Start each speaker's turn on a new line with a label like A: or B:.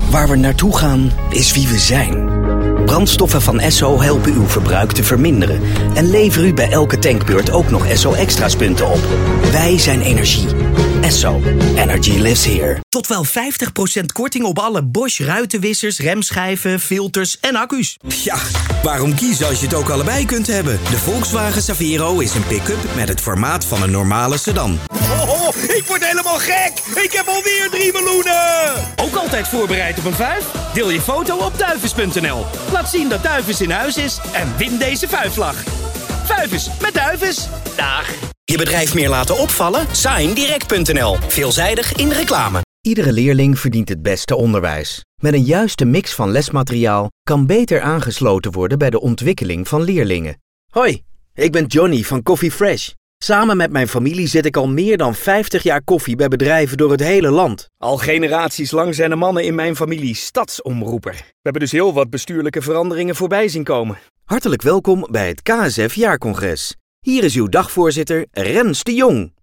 A: Waar we naartoe gaan, is wie we zijn. Brandstoffen van Esso helpen uw verbruik te verminderen en leveren u bij elke tankbeurt ook nog Esso Extra's punten op. Wij zijn energie. Esso. Energy lives here.
B: Tot wel 50% korting op alle Bosch ruitenwissers, remschijven, filters en accu's.
C: Ja, waarom kiezen als je het ook allebei kunt hebben? De Volkswagen Savero is een pick-up met het formaat van een normale sedan.
D: Oh, ik word helemaal gek! Ik heb alweer 3 meloenen!
B: Ook altijd voorbereid op een 5? Deel je foto op duivens.nl. Laat zien dat Duivens in huis is en win deze vuifvlag. Vuifens met Duivens. Dag.
A: Je bedrijf meer laten opvallen? Signdirect.nl. Veelzijdig in de reclame.
E: Iedere leerling verdient het beste onderwijs. Met een juiste mix van lesmateriaal kan beter aangesloten worden bij de ontwikkeling van leerlingen. Hoi, ik ben Johnny van Coffee Fresh. Samen met mijn familie zet ik al meer dan 50 jaar koffie bij bedrijven door het hele land.
D: Al generaties lang zijn de mannen in mijn familie stadsomroeper. We hebben dus heel wat bestuurlijke veranderingen voorbij zien komen.
E: Hartelijk welkom bij het KSF Jaarcongres. Hier is uw dagvoorzitter Rens de Jong.